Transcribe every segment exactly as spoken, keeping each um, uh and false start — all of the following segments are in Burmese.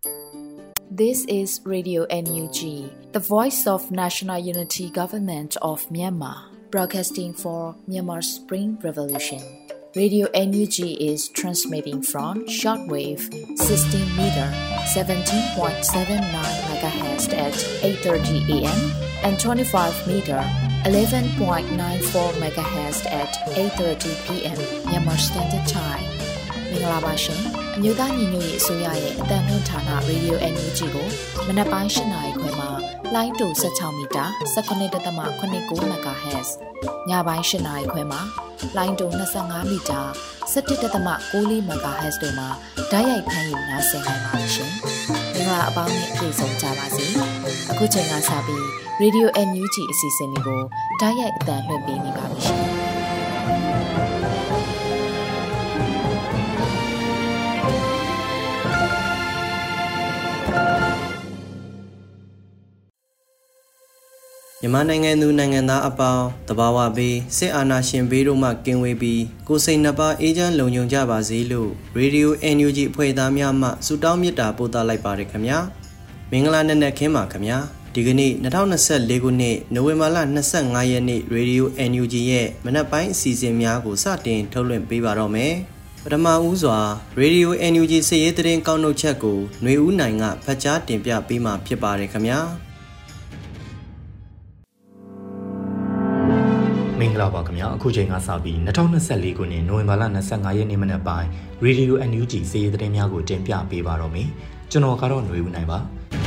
This is Radio N U G, the voice of National Unity Government of Myanmar, broadcasting for Myanmar's Spring Revolution. Radio N U G is transmitting from shortwave sixteen meter seventeen point seven nine megahertz at eight thirty a m and twenty-five meter eleven point nine four megahertz at eight thirty p m Myanmar Standard Time. မင်္ဂလာပါရှင်။မြို့သားညီညွတ်ရေးအစိုးရရဲ့အသံလွှင့်ဌာန Radio N U G ကိုမနက်ပိုင်း၈နာရီခွဲမှာလိုင်းတူ၁၆မီတာ၁၉.၇၉ MHz ညပိုင်း၈နာရီခွဲမှာလိုင်းတူ၂၅မီတာ၁၁.၉၄ MHz တို့မှာဓာတ်ရိုက်ဖမ်းယူနားဆင်နိုင်ပါတယ်ရှင်။မင်္ဂလာအပေါင်းနဲ့ပြည့်စုံကြပါစေ။အခုချိန်ကစပြီး Radio N U G အစီအစဉ်လေးကိုဓာတ်ရိုက်အသံလွှင့်ပေးနေပါပြီရှင်။မြန်မာနိုင်ငံသူနိုင်ငံသားအပေါင်းတဘာဝဘေးစစ်အာဏာရှင်ဘေးတို့မှကင်းဝေးပြီးကိုယ်စိတ်နှပါအေးချမ်းလုံခြုံကြပါစေလို့ Radio N U G အဖွဲ့သားများမှဆုတောင်းမေတ္တာပို့သလိုက်ပါရခင်ဗျာမင်္ဂလာနံနက်ခင်းပါခင်ဗျာဒီကနေ့၂၀၂၄ခုနှစ်နိုဝင်ဘာလ၂၅ရက်နေ့ Radio N U G ရဲ့မနက်ပိုင်းအစီအစဉ်များကိုစတင်ထုတ်လွှင့်ပေးပါတော့မယ်ပထမဦးစွာ Radio N U G စည်ရေးသတင်းကောက်နှုတ်ချက်ကိုຫນွေဦးနိုင်ကဖတ်ကြားတင်ပြပေးမှာဖြစ်ပါတယ်ခင်ဗျာမင်္ဂလာပါခင်ဗျာအခုချိန်ကစပြီး၂၀၂၄ခုနှစ်နိုဝင်ဘာလ၂၅ရက်နေ့မနက်ပိုင်း Radio N U G စည်ရေးသတင်းများကိုတင်ပြပေးပါတော့မယ်ကျွန်တော်ကတော့ຫນွေဦးနိုင်ပါ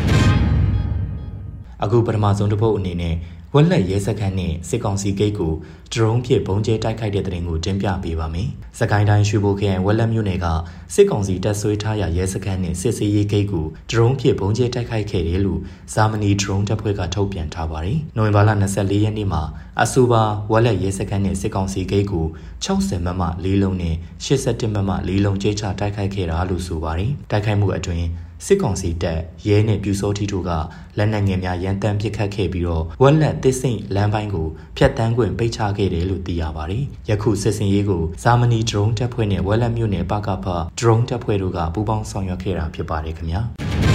အခုပထမဆုံးတစ်ပုတ်အနေနဲ့ဝက်လက်ရဲစခန်းနဲ့စစ်ကောင်စီဂိတ်ကိုဒရုန်းဖြင့်ပုံကျဲတိုက်ခိုက်တဲ့တဲ့ရင်ကိုတင်ပြပေးပါမယ်။စကိုင်းတိုင်းရွှေဘိုခရိုင်ဝက်လက်မြို့နယ်ကစစ်ကောင်စီတပ်ဆွဲထားရာရဲစခန်းနဲ့စစ်စေးရေးဂိတ်ကိုဒရုန်းဖြင့်ပုံကျဲတိုက်ခိုက်ခဲ့တယ်လို့ဇာမနီဒရုန်းတပ်ဖွဲ့ကထုတ်ပြန်ထားပါတယ်။နိုဝင်ဘာလ၂၄ရက်နေ့မှာအဆိုပါဝက်လက်ရဲစခန်းနဲ့စစ်ကောင်စီဂိတ်ကို၆၀မမလေးလုံးနဲ့၈၁မမလေးလုံးကျဲချတိုက်ခိုက်ခဲ့တာလို့ဆိုပါတယ်။တိုက်ခိုက်မှုအတွင်းစစ်ကောင်စီတပ်ရဲနဲ့ပြူစောထီတို့ကလက်နက်ငယ်များရန်တမ်းပစ်ခတ်ခဲ့ပြီးတော့ဝက်လက်သစ်စိန့်လမ်းပိုင်းကိုဖျက်တမ်းခွင့်ပိတ်ချခဲ့တယ်လို့သိရပါတယ်။ယခုစစ်စင်ရေးကိုဇာမနီဒရုန်းတပ်ဖွဲ့နဲ့ဝက်လက်မြို့နယ်ပကဖဒရုန်းတပ်ဖွဲ့တို့ကပူးပေါင်းဆောင်ရွက်ခဲ့တာဖြစ်ပါတယ်ခင်ဗျာ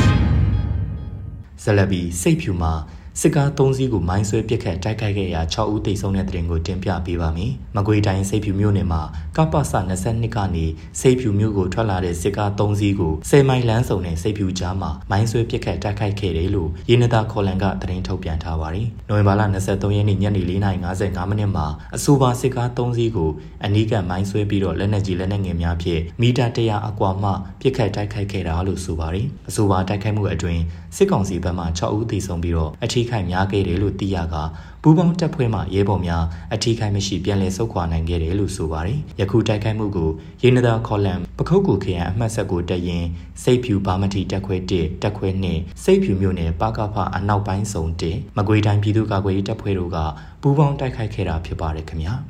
။ဇလဘီစိတ်ဖြူမှာစစ်ကား၃စီးကိုမိုင်းဆွဲပစ်ခတ်တိုက်ခိုက်ခဲ့ရာ၆ဦးသေဆုံးတဲ့တဲ့ရင်ကိုတင်ပြပေးပါမယ်။မကွေးတိုင်းစိတ်ဖြူမြို့နယ်မှာကပ္ပစ၂၂ကနေစိတ်ဖြူမြို့ကိုထွက်လာတဲ့စစ်ကား၃စီးကို၁၀မိုင်လမ်းစုံနဲ့စိတ်ဖြူကြားမှာမိုင်းဆွဲပစ်ခတ်တိုက်ခိုက်ခဲ့တယ်လို့ရင်းနှီးသားခေါ်လန်ကသတင်းထုတ်ပြန်ထားပါတယ်။နိုဝင်ဘာလ၂၃ရက်နေ့ညနေ၄နာရီ၅၅မိနစ်မှာအဆိုပါစစ်ကား၃စီးကိုအနီးကမိုင်းဆွဲပြီးတော့လက်နက်ကြီးလက်နက်ငယ်များဖြင့်မီတာ၁၀၀အကွာမှပစ်ခတ်တိုက်ခိုက်ခဲ့တာလို့ဆိုပါတယ်။အဆိုပါတိုက်ခိုက်မှုအတွင်းစစ်ကောင်စီဘက်မှ၆ဦးသေဆုံးပြီးတော့အထိခိုက်များခဲ့တယ်လို့သိရကပူးပေါင်းတပ်ဖွဲ့မှရဲဘော်များအထိခိုက်မရှိပြန်လည်ဆုတ်ခွာနိုင်ခဲ့တယ်လို့ဆိုပါတယ်။ယခုတိုက်ခိုက်မှုကိုရင်းနှီးသားခေါ်လန်ပခုတ်ကူခရိုင်အမှတ်ဆက်ကိုတက်ရင်စိတ်ဖြူဘာမတီတက်ခွဲ၁တက်ခွဲ၂စိတ်ဖြူမြို့နယ်ပကဖအနောက်ပိုင်းစုံ၁မကွေးတိုင်းပြည်သူ့ကာကွယ်ရေးတပ်ဖွဲ့တို့ကပူးပေါင်းတိုက်ခိုက်ခဲ့တာဖြစ်ပါတယ်ခင်ဗျာ။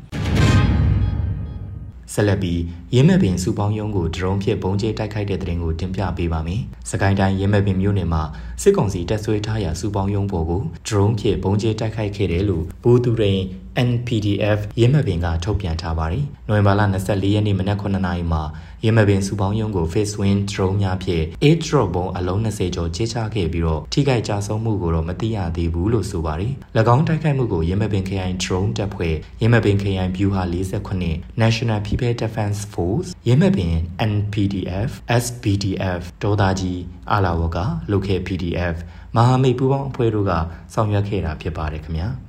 ဆက်လက်ပြီးရင်းမဲ့ပင်စုပေါင်းရုံးကိုဒရုန်းဖြင့်ပုံကျဲတိုက်ခိုက်တဲ့တဲ့ရင်ကိုတင်ပြပေးပါမယ်။စကိုင်းတိုင်းရင်းမဲ့ပင်မြို့နယ်မှာစစ်ကောင်စီတပ်ဆွဲထားရာစုပေါင်းရုံးပေါ်ကိုဒရုန်းဖြင့်ပုံကျဲတိုက်ခိုက်ခဲ့တယ်လို့ဘူသူရင် N P D F ရင်းမဲ့ပင်ကထုတ်ပြန်ထားပါတယ်။နိုဝင်ဘာလ၂၄ရက်နေ့မနက်9နာရီမှာရင်းမဲ့ပင်စုပေါင်းရုံးကို Face Wind drone များဖြင့် eight drop ဘုံအလုံး၂၀ကျော်ချချခဲ့ပြီးတော့ထိခိုက်ကြဆုံးမှုကိုတော့မသိရသေးဘူးလို့ဆိုပါတယ်။၎င်းတိုက်ခိုက်မှုကိုရင်းမဲ့ပင်ခရိုင် drone တပ်ဖွဲ့ရင်းမဲ့ပင်ခရိုင် View ဟာ၄၉ National People Defense Force ရင်းမဲ့ပင် N P D F S B D F ဒေါ်သားကြီးအာလာဝက Local P D F မဟာမိတ်ပူးပေါင်းအဖွဲ့တို့ကဆောင်ရွက်ခဲ့တာဖြစ်ပါတယ်ခင်ဗျာ။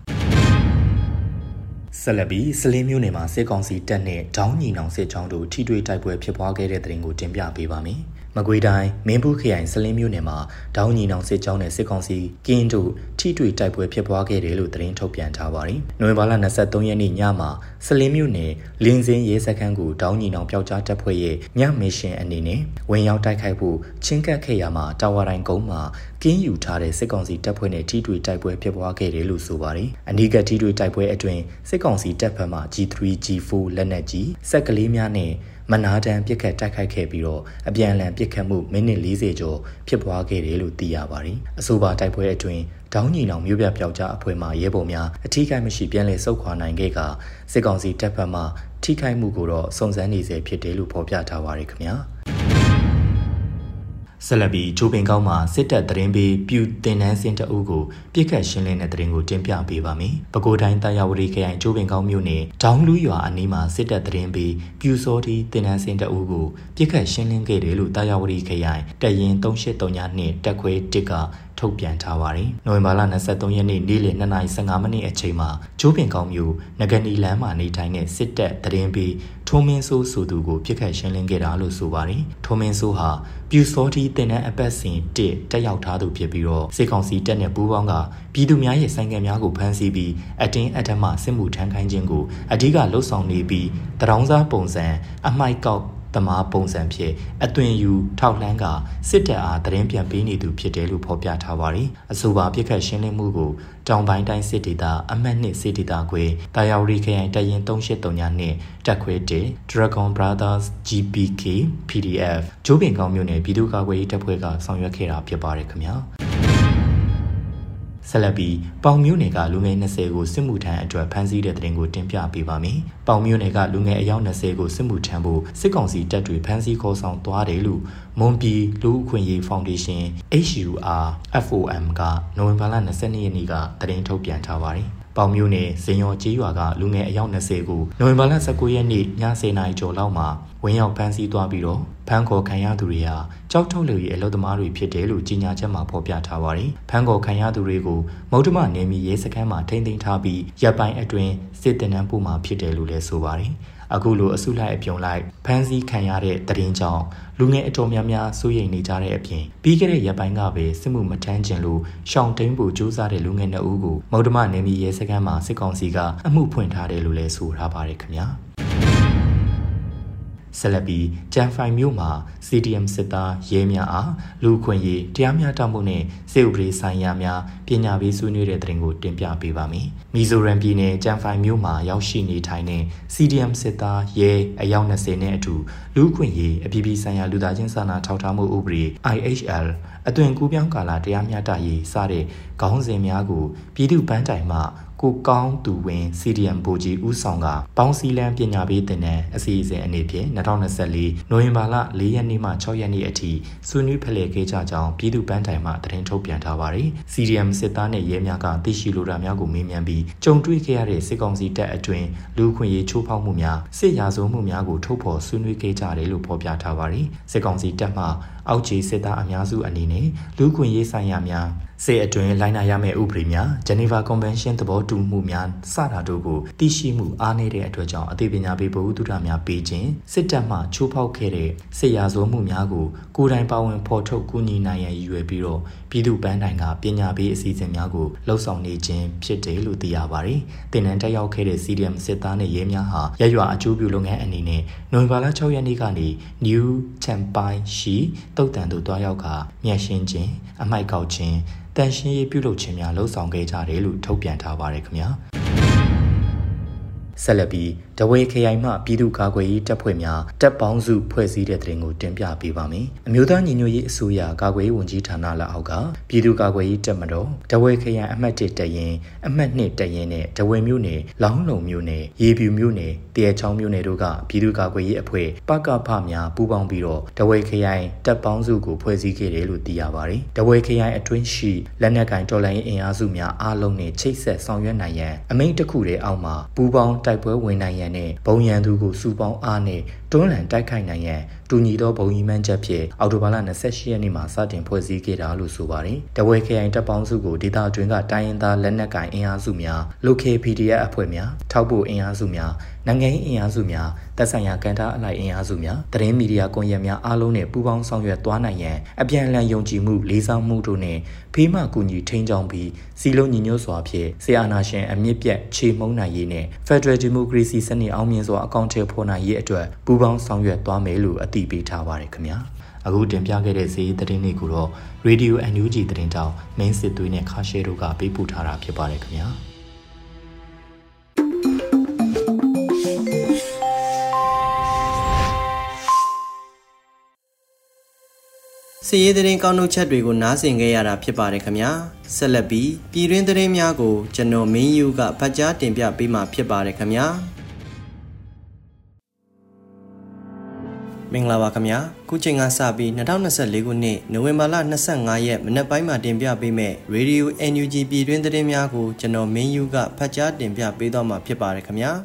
ဆက်လက်ပြီးစလင်းမြို့နယ်မှာစစ်ကောင်စီတပ်နဲ့ဒေါင်းညီနောင်စစ်ကြောင်းတို့ထိတွေ့တိုက်ပွဲဖြစ်ပွားခဲ့တဲ့တဲ့ရင်ကိုတင်ပြပေးပါမယ်။မကွေးတိုင်းမင်းဘူးခရိုင်စလင်းမြို့နယ်မှာဒေါင်းညီနောင်စစ်ကြောင်းနဲ့စစ်ကောင်စီကင်းတို့ထိတွေ့တိုက်ပွဲဖြစ်ပွားခဲ့တယ်လို့သတင်းထုတ်ပြန်ထားပါတယ်။နိုဝင်ဘာလ၂၃ရက်နေ့ညမှာစလင်းမြို့နယ်လင်းစင်းရဲစခန်းကိုဒေါင်းညီနောင်ပျောက်ကြားတပ်ဖွဲ့ရဲ့ညမစ်ရှင်အနေနဲ့ဝင်ရောက်တိုက်ခိုက်ဖို့ချင်းကပ်ခဲ့ရမှာတာဝါတိုင်းကုန်းမှာကင်းယူထားတဲ့စစ်ကောင်စီတပ်ဖွဲ့နဲ့ထိတွေ့တိုက်ပွဲဖြစ်ပွားခဲ့တယ်လို့ဆိုပါတယ်။အနီးကထိတွေ့တိုက်ပွဲအတွင်းစစ်ကောင်စီတပ်ဖက်မှ G three G four လက်နက်ကြီးစက်ကလေးများနဲ့မနာတန်ပစ်ခတ်တိုက်ခိုက်ခဲ့ပြီးတော့အပြန်အလှန်ပစ်ခတ်မှုမိနစ်၄၀ကျော်ဖြစ်ပွားခဲ့တယ်လို့သိရပါတယ်။အဆိုပါတိုက်ပွဲအတွင်းဒေါင်းညီနောင်မြို့ပြပျောက်ကြားအဖွဲ့မှရဲဘော်များအထီးကိုက်မရှိပြန်လည်ဆုတ်ခွာနိုင်ခဲ့ကစစ်ကောင်စီတပ်ဖက်မှထိခိုက်မှုကိုတော့စုံစမ်းနေစေဖြစ်တယ်လို့ဖော်ပြထားပါတယ်ခင်ဗျာ။ဆက်လက်ပြီးချိုးပင်ကောင်းမှာစစ်တပ်တရင်ပေးပြူတင်နန်းစင်တအုပ်ကိုပြစ်ခတ်ရှင်းလင်းတဲ့တရင်ကိုတင်ပြပေးပါမယ်။ပဲခူးတိုင်းတာယာဝတီခရိုင်ချိုးပင်ကောင်းမြို့နယ်ဒေါင်းလူရွာအနီးမှာစစ်တပ်တရင်ပေးပြူစောတီတင်နန်းစင်တအုပ်ကိုပြစ်ခတ်ရှင်းလင်းခဲ့တယ်လို့တာယာဝတီခရိုင်တပ်ရင်းသုံးရှစ်သုံးနှစ်တပ်ခွဲတစ်ကထုတ်ပြန်ထားပါတယ်။နိုဝင်ဘာလ၂၃ရက်နေ့နေ့လယ်၂နာရီ၁၅မိနစ်အချိန်မှာချိုးပင်ကောင်းမြို့နဂနီလမ်းမှာနေထိုင်တဲ့စစ်တပ်တရင်ပေးထုံးမင်းစိုးဆိုသူကိုပြစ်ခတ်ရှင်းလင်းခဲ့တာလို့ဆိုပါတယ်။ထုံးမင်းစိုးဟာပြူစောတီတင်တဲ့အပတ်စဉ်တစ်တက်ရောက်ထားသူဖြစ်ပြီးတော့စစ်ကောင်စီတပ်နဲ့ပူးပေါင်းကပြည်သူများရဲ့ဆိုင်ကယ်များကိုဖမ်းဆီးပြီးအတင်းအဓမ္မစစ်မှုထမ်းခိုင်းခြင်းကိုအဓိကလှုပ်ဆောင်နေပြီးတရောင်းစားပုံစံအမိုက်ကောက်တမားပုံစံဖြစ်အသွင်ယူထောက်လှမ်းကစစ်တပ်အားသတင်းပြန်ပေးနေသူဖြစ်တယ်လို့ဖော်ပြထားပါတယ်။အဆိုပါပြစ်ခတ်ရှင်းလင်းမှုကိုတောင်ပိုင်းတိုင်းစစ်ဒေသအမှတ်နှစ်စစ်ဒေသခွဲတာယာဝတီခရိုင်တပ်ရင်းသုံးရှစ်သုံးနှစ်တပ်ခွဲတစ် Dragon Brothers ဂျီ ပီ ကေ ပီ ဒီ အက်ဖ် ကျိုးပင်ကောင်းမြို့နယ်ပြည်သူ့ကာကွယ်ရေးတပ်ဖွဲ့ကဆောင်ရွက်ခဲ့တာဖြစ်ပါတယ်ခင်ဗျာ။ဆက်လက်ပြီးပေါင်မြို့နယ်ကလူငယ်၂၀ကိုစစ်မှုထမ်းအတွက်ဖမ်းဆီးတဲ့တဲ့တင်ကိုတင်ပြပေးပါမယ်။ပေါင်မြို့နယ်ကလူငယ်အယောက်၂၀ကိုစစ်မှုထမ်းဖို့စစ်ကောင်စီတပ်တွေဖမ်းဆီးခေါ်ဆောင်သွားတယ်လို့မွန်ပြည်လူ့အခွင့်အရေးဖောင်ဒေးရှင်း အေイチ ယူ အာร์ အက်ဖ် အို အမ် ကနိုဝင်ဘာလ၂၂ရက်နေ့ကသတင်းထုတ်ပြန်ထားပါတယ်။ပေါင်မြို့နယ်ဇင်ရော်ကျေးရွာကလူငယ်အယောက်၂၀ကိုနိုဝင်ဘာလ၁၉ရက်နေ့ည၁၀နာရီကျော်လောက်မှာဝင်ရောက်ဖမ်းဆီးသွားပြီးတော့ဖမ်းခေါ်ခံရသူတွေဟာကြောက်ထုတ်လူရဲ့အလုပ်သမားတွေဖြစ်တယ်လို့ကြေညာချက်မှာဖော်ပြထားပါတယ်။ဖမ်းခေါ်ခံရသူတွေကိုမௌဒမနေမီရဲစခန်းမှာထိန်းသိမ်းထားပြီးရပ်ပိုင်းအတွင်းစစ်တင်နန်းပို့မှာဖြစ်တယ်လို့လည်းဆိုပါတယ်။အခုလိုအစုလိုက်အပြုံလိုက်ဖမ်းဆီးခံရတဲ့တရင်ကြောင့်လူငယ်အတော်များများစိုးရိမ်နေကြတဲ့အပြင်ပြီးခဲ့တဲ့ရက်ပိုင်းကပဲစစ်မှုမထမ်းကျင်လို့ရှောင်တိန်ဖို့ကြိုးစားတဲ့လူငယ်နှစ်ဦးကိုမௌဒမနေမီရဲစခန်းမှာစစ်ကောင်စီကအမှုဖွင့်ထားတယ်လို့လည်းဆိုထားပါတယ်ခင်ဗျာ။ဆက်လက်ပြီးဂျန်ဖိုင်မြို့မှာ စီ ဒီ အမ် စစ်သားရဲများအားလူခွင့်ရေးတရားမျှတမှုနဲ့စစ်ဥပဒေဆိုင်ရာများပညာပေးဆွေးနွေးတဲ့တဲ့တင်ကိုတင်ပြပေးပါမယ်။မီဇိုရမ်ပြည်နယ်ဂျန်ဖိုင်မြို့မှာရောက်ရှိနေထိုင်တဲ့ စီ ဒီ အမ် စစ်သားရဲအယောက်၂၀နဲ့အတူလူခွင့်ရေးအပြည်ပြည်ဆိုင်ရာလူသားချင်းစာနာထောက်ထားမှုဥပဒေ အိုင် အိတ်ချ် အယ်လ် အသွင်ကူးပြောင်းကာလတရားမျှတရေးစတဲ့ခေါင်းစဉ်များကိုပြည်သူ့ပန်းတိုင်မှကိုကောင်းသူဝင် စီ ဒီ အမ် ဗိုလ်ကြီးဦးဆောင်ကပေါင်းစည်းလန်းပညာပေးတင်တဲ့အစီအစဉ်အနေဖြင့်၂၀၂၄နိုဝင်ဘာလ၄ရက်နေ့မှ၆ရက်နေ့အထိဆွေးနွေးဖလှယ်ခဲ့ကြကြောင်းပြည်သူ့ပန်းတိုင်မှသတင်းထုတ်ပြန်ထားပါတယ်။ စီ ဒီ အမ် စစ်သားနဲ့ရဲများကသိရှိလိုတာများကိုမေးမြန်းပြီးကြုံတွေ့ခဲ့ရတဲ့စစ်ကောင်စီတပ်အတွင်းလူခွင့်ရေးချိုးဖောက်မှုများစစ်ရာဇဝမှုများကိုထုတ်ဖော်ဆွေးနွေးခဲ့ကြတယ်လို့ဖော်ပြထားပါတယ်။စစ်ကောင်စီတပ်မှအောက်ခြေစစ်သားအများစုအနေနဲ့လူခွင့်ရေးဆိုင်ရာများစစ်အတွင်းလိုက်နာရမယ့်ဥပဒေများဂျနီဗာကွန်ဗင်းရှင်းသဘောတူမှုများစတာတို့ကိုသိရှိမှုအားနည်းတဲ့အတွက်ကြောင့်အသိပညာပေးဗဟုသုတများပေးခြင်းစစ်တပ်မှချိုးဖောက်ခဲ့တဲ့စစ်ရာဇဝမှုများကိုကိုယ်တိုင်ပါဝင်ဖော်ထုတ်ကူညီနိုင်ရန်ရည်ရွယ်ပြီးတော့ပြည်သူ့ပန်းတိုင်ကပညာပေးအစီအစဉ်များကိုလှုပ်ဆောင်နေခြင်းဖြစ်တယ်လို့သိရပါတယ်။တင်နန်းတက်ရောက်ခဲ့တဲ့ စီ ဒီ အမ် စစ်သားနဲ့ရဲများဟာရရွာအကျိုးပြုလုပ်ငန်းအနေနဲ့နိုဝင်ဘာလ၆ရက်နေ့ကနေ New Champai ရှိတုတ်တန်သို့တွားရောက်ကမျက်ရှင်းခြင်းအမိုက်ကောက်ခြင်းတန်ရှင်းရေးပြုလုပ်ခြင်းများလှုပ်ဆောင်ခဲ့ကြတယ်လို့ထုတ်ပြန်ထားပါတယ်ခင်ဗျာ။ဆက်လက်ပြီးတဝေခရိုင်မှပြည်သူ့ကာကွယ်ရေးတပ်ဖွဲ့များတပ်ပေါင်းစုဖွဲ့စည်းတဲ့တဲ့တင်ကိုတင်ပြပေးပါမယ်။အမျိုးသားညီညွတ်ရေးအစိုးရကာကွယ်ရေးဝန်ကြီးဌာနလက်အောက်ကပြည်သူ့ကာကွယ်ရေးတပ်မတော်တဝေခရိုင်အမှတ်၁တပ်ရင်းအမှတ်၂တပ်ရင်းနဲ့တဝေမြို့နယ်လောင်းလုံမြို့နယ်ရေပြူမြို့နယ်တရချောင်းမြို့နယ်တို့ကပြည်သူ့ကာကွယ်ရေးအဖွဲ့ပကဖများပူးပေါင်းပြီးတော့တဝေခရိုင်တပ်ပေါင်းစုကိုဖွဲ့စည်းခဲ့တယ်လို့သိရပါတယ်။တဝေခရိုင်အတွင်းရှိလက်နက်ကင်တော်လှန်ရေးအင်အားစုများအားလုံးနဲ့ချိတ်ဆက်ဆောင်ရွက်နိုင်ရန်အမိန့်တစ်ခုတည်းအောက်မှာပူးပေါင်းတိုက်ပွဲဝင်နိုင်ရန်နဲ့ဘုံရန်သူကိုစုပေါင်းအားနဲ့တွန်းလှန်တိုက်ခိုက်နိုင်ရန်တူညီသောဘုံကြီးမှန်းချက်ဖြင့်အောက်တိုဘာလ၂၈ရက်နေ့မှာစတင်ဖွဲ့စည်းခဲ့တာလို့ဆိုပါတယ်။တဝေခရိုင်တပ်ပေါင်းစုကိုဒေသအတွင်းကတိုင်းရင်းသားလက်နက်ကိုင်အင်အားစုများ Local ပီ ဒီ အက်ဖ် အဖွဲ့များထောက်ပို့အင်အားစုများနိုင်ငံရေးအင်အားစုများသက်ဆိုင်ရာကန်တာအလိုက်အင်အားစုများသတင်းမီဒီယာကွန်ရက်များအားလုံးနဲ့ပူးပေါင်းဆောင်ရွက်သွားနိုင်ရန်အပြန်အလှန်ယုံကြည်မှုလေးစားမှုတို့နဲ့ဖေးမကူညီထိန်းချောင်းပြီးစီလုံးညီညွတ်စွာဖြင့်ဆီအာနာရှင်အမြင့်ပြတ်ခြေမုံနိုင်ရေးနဲ့ Federal Democracy စနစ်အောင်မြင်စွာအကောင့်ထဲဖော်နိုင်ရေးအတွက်ပူးပေါင်းဆောင်ရွက်သွားမယ်လို့အတည်ပြုထားပါတယ်ခင်ဗျာအခုတင်ပြခဲ့တဲ့ဇီးသတင်းလေးကိုတော့ Radio အန် ယူ ဂျီ သတင်းတောင်မင်းစစ်သွေးနဲ့ခါရှဲတို့ကပေးပို့ထားတာဖြစ်ပါတယ်ခင်ဗျာစီရေးသတင်းကောင်းနှုတ်ချက်တွေကိုနားဆင်ခဲ့ရတာဖြစ်ပါတယ်ခင်ဗျာဆက်လက်ပြီးပြည်တွင်းသတင်းများကိုကျွန်တော်မင်းယူကဖတ်ကြားတင်ပြပေးမှာဖြစ်ပါတယ်ခင်ဗျာမင်္ဂလာပါခင်ဗျာခုချိန်ကစပြီး၂၀၂၄ခုနှစ်နိုဝင်ဘာလ၂၅ရက်မနက်ပိုင်းမှာတင်ပြပေးမယ့် Radio အန် ယူ ဂျီ ပြည်တွင်းသတင်းများကိုကျွန်တော်မင်းယူကဖတ်ကြားတင်ပြပေးသွားမှာဖြစ်ပါတယ်ခင်ဗျာ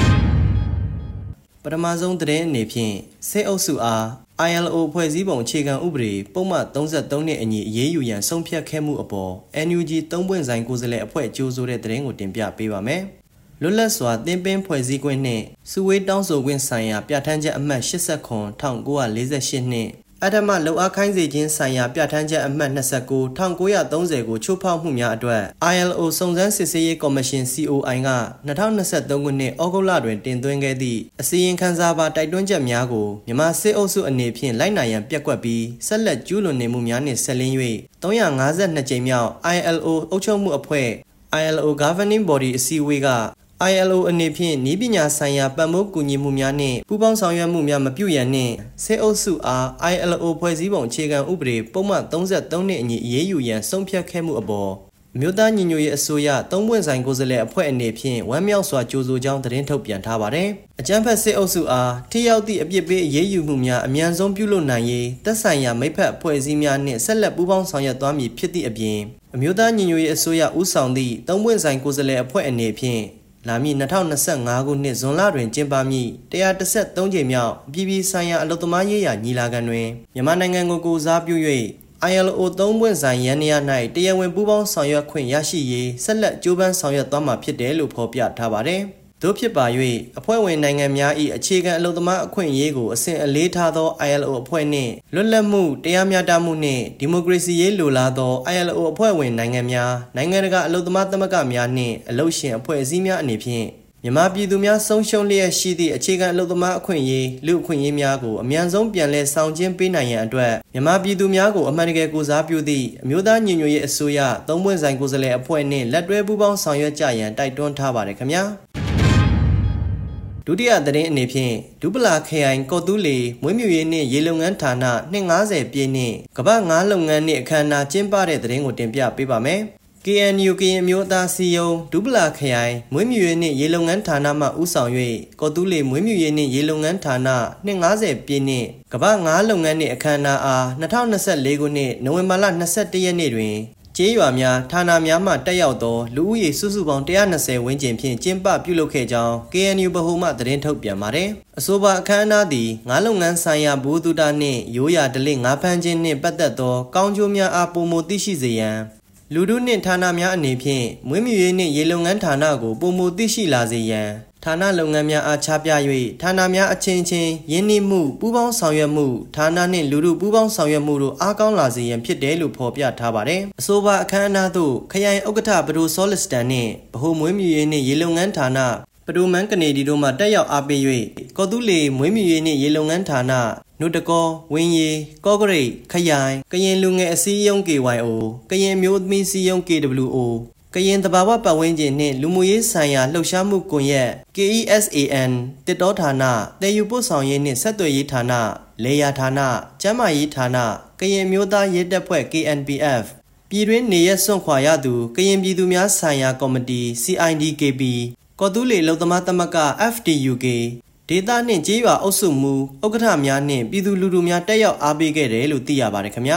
ပထမဆုံးသတင်းအနေဖြင့်စစ်အုပ်စုအား အိုင် အယ် အို ဖွဲ့စည်းပုံအခြေခံဥပဒေပုံမှန်၃၃နှစ်အညီအရေးယူရန်ဆုံးဖြတ်ခဲ့မှုအပေါ် အန် ယူ ဂျီ သုံးပွင့်ဆိုင်ကိုယ်စားလှယ်အဖွဲ့ကြိုးဆိုတဲ့သတင်းကိုတင်ပြပေးပါမယ်လွတ်လပ်စွာတင်ပင်းဖွဲ့စည်းခွင့်နှင့်စုဝေးတောင်းဆိုခွင့်ဆိုင်ရာပြဋ္ဌာန်းချက်အမှတ်၈၇ ၁၉၄၈နှင့်အဓမ္မလုံအားခိုင်းစေခြင်းဆိုင်ရာပြဋ္ဌာန်းချက်အမှတ်၂၉ ၁၉၃၀ကိုချိုးဖောက်မှုများအတွက် အိုင် အယ် အို စုံစမ်းစစ်ဆေးရေးကော်မရှင် စီ အို အိုင် က၂၀၂၃ခုနှစ်ဩဂုတ်လတွင်တင်သွင်းခဲ့သည့်အစီရင်ခံစာပါတိုက်တွန်းချက်များကိုမြန်မာစစ်အုပ်စုအနေဖြင့်လိုက်နာရန်ပျက်ကွက်ပြီးဆက်လက်ကျူးလွန်နေမှုများနှင့်ဆက်လင်း၍၃၅၂ကြိမ်မြောက် အိုင် အယ် အို အုပ်ချုပ်မှုအဖွဲ့ အိုင် အယ် အို Governing Body အစည်းအဝေးကအိုင် အယ် အို အနေဖြင့်နည်းပညာဆိုင်ရာပံ့ပိုးကူညီမှုများနှင့်ပူးပေါင်းဆောင်ရွက်မှုများမပြုရန်နှင့်စစ်အုပ်စုအား အိုင် အယ် အို ဖွဲ့စည်းပုံအခြေခံဥပဒေပုံမှန်၃၃နှစ်အညီအရေးယူရန်ဆုံးဖြတ်ခဲ့မှုအပေါ်အမျိုးသားညီညွတ်ရေးအစိုးရသုံးပွင့်ဆိုင်ကိုယ်စားလှယ်အဖွဲ့အနေဖြင့်ဝမ်းမြောက်စွာကြိုဆိုကြောင်းသတင်းထုတ်ပြန်ထားပါတယ်။အကြမ်းဖက်စစ်အုပ်စုအားထိရောက်သည့်အပြစ်ပေးအရေးယူမှုများအမြန်ဆုံးပြုလုပ်နိုင်ရေးသက်ဆိုင်ရာမိဖက်အဖွဲ့အစည်းများနှင့်ဆက်လက်ပူးပေါင်းဆောင်ရွက်သွားမည်ဖြစ်သည့်အပြင်အမျိုးသားညီညွတ်ရေးအစိုးရဦးဆောင်သည့်သုံးပွင့်ဆိုင်ကိုယ်စားလှယ်အဖွဲ့အနေဖြင့်လာမည့်၂၀၂၅ခုနှစ်ဇွန်လတွင်ကျင်းပမည့်၁၁၃ကြိမ်မြောက်ပြည်ပဆိုင်ရာအလုပ်သမားရေးရာညီလာခံတွင်မြန်မာနိုင်ငံကိုကိုစားပြု၍ အိုင် အယ် အို သုံးပွင့်ဆိုင်ရန်နေရာ၌တရားဝင်ပူးပေါင်းဆောင်ရွက်ခွင့်ရရှိရေးဆက်လက်ကြိုးပမ်းဆောင်ရွက်သွားမှာဖြစ်တယ်လို့ဖော်ပြထားပါတယ်။သို့ဖြစ်ပါ၍အဖွဲ့ဝင်နိုင်ငံများ၏အခြေခံအလုပ်သမားအခွင့်အရေးကိုအစဉ်အလေးထားသော အိုင် အယ် အို အဖွဲ့နှင့်လွတ်လပ်မှုတရားမျှတမှုနှင့်ဒီမိုကရေစီရေးလိုလားသော အိုင် အယ် အို အဖွဲ့ဝင်နိုင်ငံများနိုင်ငံတကာအလုပ်သမားသမဂ္ဂများနှင့်အလုပ်ရှင်အဖွဲ့အစည်းများအနေဖြင့်မြန်မာပြည်သူများဆုံးရှုံးလျက်ရှိသည့်အခြေခံအလုပ်သမားအခွင့်အရေးလူအခွင့်အရေးများကိုအမြန်ဆုံးပြန်လည်ဆောင်ကျဉ်ပေးနိုင်ရန်အတွက်မြန်မာပြည်သူများကိုအမှန်တကယ်ကိုစားပြုသည့်အမျိုးသားညီညွတ်ရေးအစိုးရသုံးပွင့်ဆိုင်ကိုယ်စားလှယ်အဖွဲ့နှင့်လက်တွဲပူးပေါင်းဆောင်ရွက်ကြရန်တိုက်တွန်းထားပါတယ်ခင်ဗျာဒုတိယသတင်းအနေဖြင့်ဒူပလာခရိုင်ကော်တူးလီမွေးမြူရေးနှင့်ရေလုံငန်းဌာနနှစ်၅၀ပြည့်နှင့်ကမ္ဘာငါးလုပ်ငန်းနှင့်အခမ်းအနားကျင်းပတဲ့သတင်းကိုတင်ပြပေးပါမယ်။ ကေ အန် ယူ ကရင်မျိုးသားစီယုံဒူပလာခရိုင်မွေးမြူရေးနှင့်ရေလုံငန်းဌာနမှဦးဆောင်၍ကော်တူးလီမွေးမြူရေးနှင့်ရေလုံငန်းဌာနနှစ်၅၀ပြည့်နှင့်ကမ္ဘာငါးလုပ်ငန်းနှင့်အခမ်းအနားအား၂၀၂၄ခုနှစ်နိုဝင်ဘာလ၂၁ရက်နေ့တွင်ကျေးရွာများဌာနများမှတက်ရောက်သောလူဦးရေစုစုပေါင်း၁၂၀ဝန်းကျင်ဖြင့်ကျင်းပပြုလုပ်ခဲ့ကြောင်း ကေ အန် ယူ ဗဟိုမှသတင်းထုတ်ပြန်ပါတယ်။အဆိုပါအခမ်းအနားသည်ငါးလုပ်ငန်းဆိုင်ရာဘူတုတာနှင့်ရိုးရာဓလေ့ငါးဖမ်းခြင်းနှင့်ပတ်သက်သောကောင်းကျိုးများအားပိုမိုသိရှိစေရန်လူထုနှင့်ဌာနများအနေဖြင့်မွေးမြူရေးနှင့်ရေလုပ်ငန်းဌာနကိုပိုမိုသိရှိလာစေရန်ဌာနလုပ်ငန်းများအားချပြ၍ဌာနများအချင်းချင်းယင်းနှိမှုပူးပေါင်းဆောင်ရွက်မှုဌာနနှင့်လူထုပူးပေါင်းဆောင်ရွက်မှုတို့အားကောင်းလာစေရန်ဖြစ်တယ်လို့ဖော်ပြထားပါတယ်။အဆိုပါအခမ်းအနားသို့ခရိုင်ဥက္ကဋ္ဌဘဒိုဆောလစ်စတန်နှင့်ဗဟိုမွေးမြူရေးနှင့်ရေလုပ်ငန်းဌာနပဒိုမန်ကနေဒီတို့မှတက်ရောက်အားပေး၍ကော်တူးလီမွေးမြူရေးနှင့်ရေလုပ်ငန်းဌာနနုတကောဝင်းရီကော့ဂရိတ်ခရိုင်ကရင်လူငယ်အစည်းအရုံး ကေ ဝိုင် အို ကရင်မျိုးသမီးစည်းရုံး ကေ ဒဘလျူ အို ကရင်သဘာဝပတ်ဝန်းကျင်နှင့်လူမှုရေးဆိုင်ရာလှုပ်ရှားမှုကွန်ရက် ကေ အီ အက်စ် အေ အန် တစ်တောဌာနတည်ယူပို့ဆောင်ရေးနှင့်ဆက်သွယ်ရေးဌာနလေယာဌာနကျန်းမာရေးဌာနကရင်မျိုးသားရဲတပ်ဖွဲ့ ကေ အန် ပီ အက်ဖ် ပြည်တွင်းနေရစွန့်ခွာရသူကရင်ပြည်သူများဆိုင်ရာကော်မတီ စီ အိုင် ဒီ ကေ ပီ ကော်တူးလီလုံသမားသမဂ္ဂ အက်ဖ် တီ ယူ ကေ ဒေသနှင့်ကျေးရွာအုပ်စုမှုဥက္ကဋ္ဌများနှင့်ပြည်သူလူထုများတက်ရောက်အားပေးခဲ့တယ်လို့သိရပါတယ်ခင်ဗျာ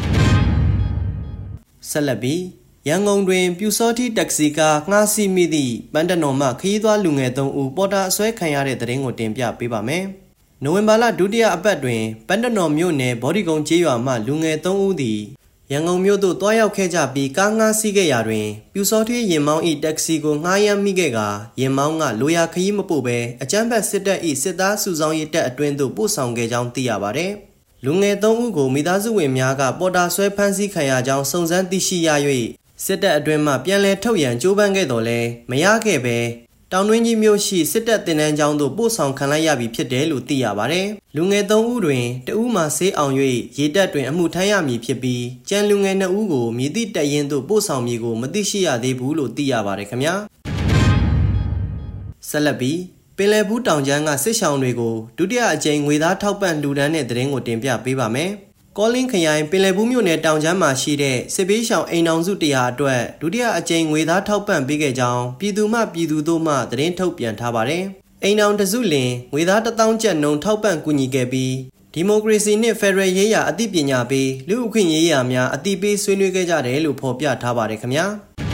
ဆက်လက်ပြီးရန်ကုန်တွင်ပြူစောတိတက္ကစီကားငှားစီးမိသည့်ပန်းတနော်မှခရီးသွားလူငယ်သုံးဦးပေါ်တာအဆွဲခံရတဲ့သတင်းကိုတင်ပြပေးပါမယ်နိုဝင်ဘာလဒုတိယအပတ်တွင်ပန်းတနော်မြို့နယ်ဘော်ဒီကုန်းကျေးရွာမှလူငယ်သုံးဦးသည်ရန်ကုန်မြို့သို့တွားရောက်ခဲ့ကြပြီးကားငှားစီးခဲ့ရာတွင်ပြူစောတိရင်မောင်း၏တက္ကစီကိုငှားရမ်းမိခဲ့ကာရင်မောင်းကလိုရာခရီးမပို့ဘဲအကြမ်းဖက်စစ်တပ်၏စစ်သားစုဆောင်းရေးတပ်အတွင်းသို့ပို့ဆောင်ခဲ့ကြောင်းသိရပါသည်လူငယ်သုံးဦးကိုမိသားစုဝင်များကပေါ်တာဆွဲဖမ်းဆီးခံရကြောင်းစုံစမ်းသိရှိရ၍စစ်တပ်အတွင်းမှပြန်လည်ထုတ်ရန်ကြိုးပမ်းခဲ့တော်လဲမရခဲ့ပဲတောင်တွင်းကြီးမြို့ရှိစစ်တပ်တင်တန်းကျောင်းသို့ပို့ဆောင်ခံလိုက်ရပြီဖြစ်တယ်လို့သိရပါတယ်။လူငယ်သုံးဦးတွင်တဦးမှဆေးအောင်၍ရေတပ်တွင်အမှုထမ်းရမည်ဖြစ်ပြီးကျန်လူငယ်နှစ်ဦးကိုမြည်သည့်တပ်ရင်းသို့ပို့ဆောင်မည်ကိုမသိရှိရသေးဘူးလို့သိရပါတယ်ခင်ဗျာ။ဆက်လက်ပြီးပင်လယ်ဘူးတောင်ကျမ်းကစစ်ရှောင်းတွေကိုဒုတိယအကြိမ်ငွေသားထောက်ပံ့လှူဒန်းတဲ့သတင်းကိုတင်ပြပေးပါမယ်။ကောလင်းခရိုင်ပင်လယ်ဘူးမြို့နယ်တောင်ကျမ်းမှာရှိတဲ့စစ်ပေးရှောင်အိမ်အောင်စုတရာအတွက်ဒုတိယအကြိမ်ငွေသားထောက်ပံ့ပေးခဲ့ကြောင်းပြည်သူမှပြည်သူတို့မှသတင်းထုတ်ပြန်ထားပါတယ်။အိမ်အောင်တစုလင်ငွေသားတစ်သောင်းကျပ်နှုန်းထောက်ပံ့ကူညီခဲ့ပြီးဒီမိုကရေစီနှင့်ဖက်ဒရယ်ရေးရာအသိပညာပေးလူ့အခွင့်အရေးရာများအသိပေးဆွေးနွေးခဲ့ကြတယ်လို့ဖော်ပြထားပါတယ်ခင်ဗျာ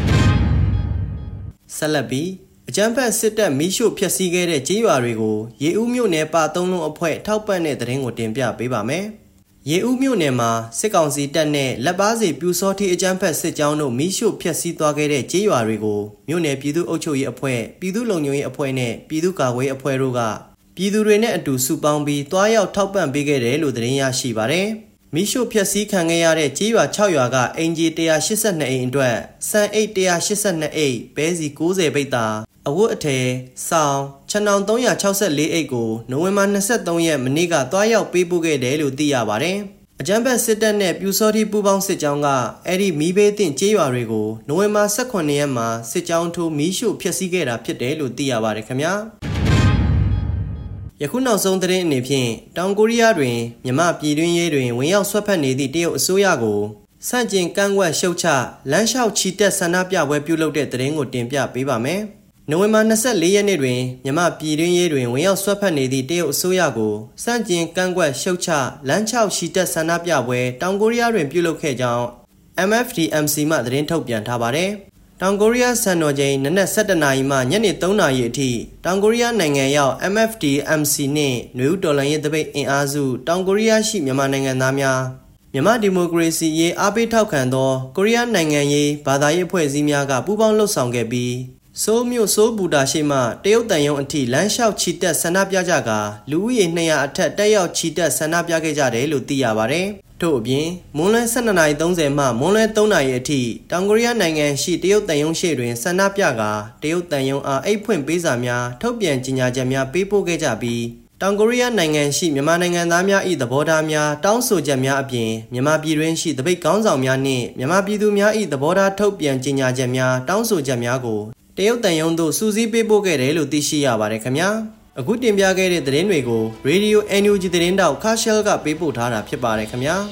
ဆက်လက်ပြီးအကြမ်းဖက်စစ်တပ်မီးရှို့ဖျက်ဆီးခဲ့တဲ့ကြေးရွာတွေကိုရေဦးမြို့နယ်ပါသုံးလုံးအဖွဲ့ထောက်ပံ့တဲ့သတင်းကိုတင်ပြပေးပါမယ်ရေဦးမြို့နယ်မှာစစ်ကောင်စီတပ်နဲ့လက်ပါစီပြူစောတိအကြမ်းဖက်စစ်ကြောင်းတို့မီးရှို့ဖျက်ဆီးသွားခဲ့တဲ့ကြေးရွာတွေကိုမြို့နယ်ပြည်သူ့အုပ်ချုပ်ရေးအဖွဲ့ပြည်သူ့လုံခြုံရေးအဖွဲ့နဲ့ပြည်သူ့ကာကွယ်ရေးအဖွဲ့တို့ကပြည်သူတွေနဲ့အတူစုပေါင်းပြီးတွားရောက်ထောက်ပံ့ပေးခဲ့တယ်လို့သတင်းရရှိပါတယ်။မီးရှို့ဖျက်ဆီးခံခဲ့ရတဲ့ကြေးရွာ၆ရွာကအင်ဂျီone hundred eighty-twoအိမ်အတွက်စံအိတ်one hundred eighty-twoအိတ်ပဲစီninetyပိတ်တာအဝတ်အထည်စောင်းခြံနောင်three hundred sixty-fourအိတ်ကိုနိုဝင်ဘာtwenty-threeရက်မနေ့ကတွားရောက်ပေးပို့ခဲ့တယ်လို့သိရပါတယ်။အကြမ်းဖက်စစ်တပ်နဲ့ပြူစောတိပူးပေါင်းစစ်ကြောင်းကအဲ့ဒီမီးဘေးသင့်ကြေးရွာတွေကိုနိုဝင်ဘာeighteenရက်မှာစစ်ကြောင်းထိုးမီးရှို့ဖျက်ဆီးခဲ့တာဖြစ်တယ်လို့သိရပါတယ်ခင်ဗျာ။ယခုနောက်ဆုံးသတင်းအနေဖြင့်တောင်ကိုရီးယားတွင်မြန်မာပြည်တွင်းရေးတွင်ဝင်ရောက်ဆွတ်ဖက်နေသည့်တရုတ်အစိုးရကိုစန့်ကျင်ကန့်ကွက်ရှုတ်ချလမ်းလျှောက်ချီတက်ဆန္ဒပြပွဲပြုလုပ်တဲ့သတင်းကိုတင်ပြပေးပါမယ်။နိုဝင်ဘာtwenty-fourရက်နေ့တွင်မြန်မာပြည်တွင်းရေးတွင်ဝင်ရောက်ဆွတ်ဖက်နေသည့်တရုတ်အစိုးရကိုစန့်ကျင်ကန့်ကွက်ရှုတ်ချလမ်းလျှောက်ချီတက်ဆန္ဒပြပွဲတောင်ကိုရီးယားတွင်ပြုလုပ်ခဲ့ကြောင်း M F D M C မှသတင်းထုတ်ပြန်ထားပါတယ်။တောင်ကိုရီးယားစံတော်ချိန်နနက်sevenနာရီမှညနေthreeနာရီအထိတောင်ကိုရီးယားနိုင်ငံရောက် M F D M C နှင့်နွေဦးတော်လှန်ရေးတပိတ်အင်အားစုတောင်ကိုရီးယားရှိမြန်မာနိုင်ငံသားများမြန်မာဒီမိုကရေစီရေးအားပေးထောက်ခံသောကိုရီးယားနိုင်ငံရေးဘာသာရေးအဖွဲ့အစည်းများကပူးပေါင်းလှုပ်ဆောင်ခဲ့ပြီးဆိုးမြို့ဆိုးဘူတာရှိမှတရုတ်တန်ယုံအထိလမ်းလျှောက်ချီတက်ဆန္ဒပြကြကာလူဦးရေtwo hundredအထက်တက်ရောက်ချီတက်ဆန္ဒပြခဲ့ကြတယ်လို့သိရပါတယ်။ထို့အပြင်မွန်းလွဲtwelveနာရီthirtyမှမွန်းလွဲthreeနာရီအထိတောင်ကိုရီးယားနိုင်ငံရှိတရုတ်တန်ယုံရှိတွင်ဆန္ဒပြကာတရုတ်တန်ယုံအားအိတ်ဖွင့်ပေးစာများထုတ်ပြန်ကြေညာချက်များပေးပို့ခဲ့ကြပြီးတောင်ကိုရီးယားနိုင်ငံရှိမြန်မာနိုင်ငံသားများ၏သဘောထားများတောင်းဆိုချက်များအပြင်မြန်မာပြည်တွင်းရှိတပိတ်ကောင်းဆောင်များနှင့်မြန်မာပြည်သူများ၏သဘောထားထုတ်ပြန်ကြေညာချက်များတောင်းဆိုချက်များကိုတရုတ်တန်ယုံတို့စူးစီးပေးပို့ခဲ့တယ်လို့သိရှိရပါတယ်ခင်ဗျာအခုတင်ပြခဲ့တဲ့သတင်းတွေကို Radio N U G သတင်းတောက်ခါရှယ်ကပေးပို့ထားတာဖြစ်ပါတယ်ခင်ဗျာ